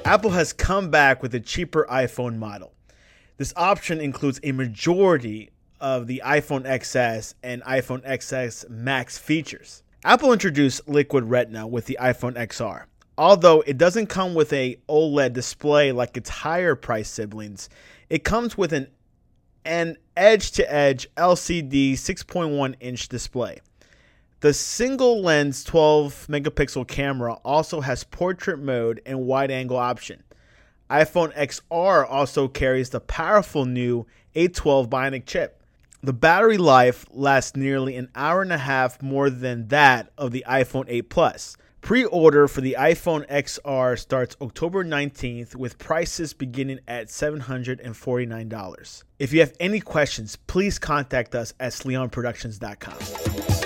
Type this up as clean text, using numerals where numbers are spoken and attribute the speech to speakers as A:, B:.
A: Apple has come back with a cheaper iPhone model. This option includes a majority of the iPhone XS and iPhone XS Max features. Apple introduced Liquid Retina with the iPhone XR. Although it doesn't come with a OLED display like its higher price siblings, it comes with an edge-to-edge LCD 6.1-inch display. The single lens 12 megapixel camera also has portrait mode and wide angle option. iPhone XR also carries the powerful new A12 Bionic chip. The battery life lasts nearly an hour and a half more than that of the iPhone 8 Plus. Pre-order for the iPhone XR starts October 19th with prices beginning at $749. If you have any questions, please contact us at sleonproductions.com.